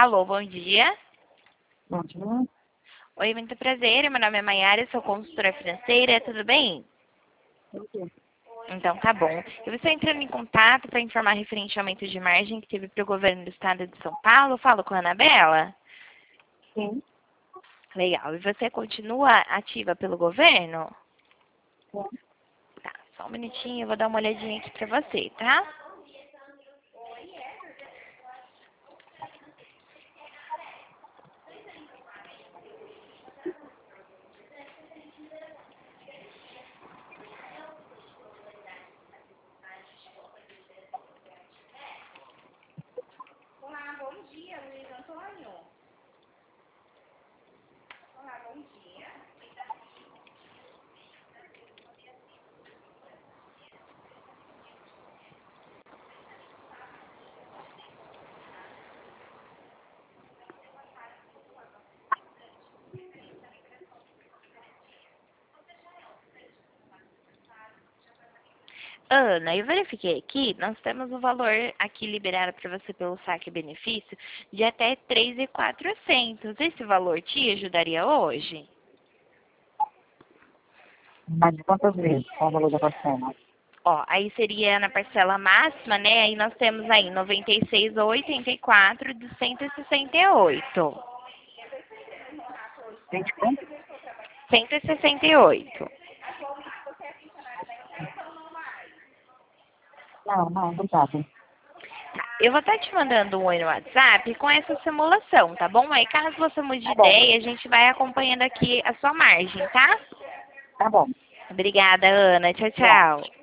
Alô, bom dia. Bom dia. Oi, muito prazer. Meu nome é Maiara, sou consultora financeira, tudo bem? Ok. Então tá bom. Eu estou entrando em contato para informar referente ao aumento de margem que teve para o governo do estado de São Paulo. Falo com a Anabela? Sim. Legal. E você continua ativa pelo governo? Sim. Tá, só um minutinho, eu vou dar uma olhadinha aqui para você, tá? Ana, eu verifiquei aqui, nós temos o valor aqui liberado para você pelo saque benefício de até 3.400. Esse valor te ajudaria hoje? Mas de quantas vezes? Qual o valor da parcela? Ó, aí seria na parcela máxima, né? Aí nós temos aí 96 ou 84 de 168. 20 quanto? 168. Não, obrigada. Eu vou estar te mandando um oi no WhatsApp com essa simulação, tá bom? Aí caso você mude de Tá bom, ideia, a gente vai acompanhando aqui a sua margem, tá? tá bom. Obrigada, Ana. Tchau, Obrigada. tchau.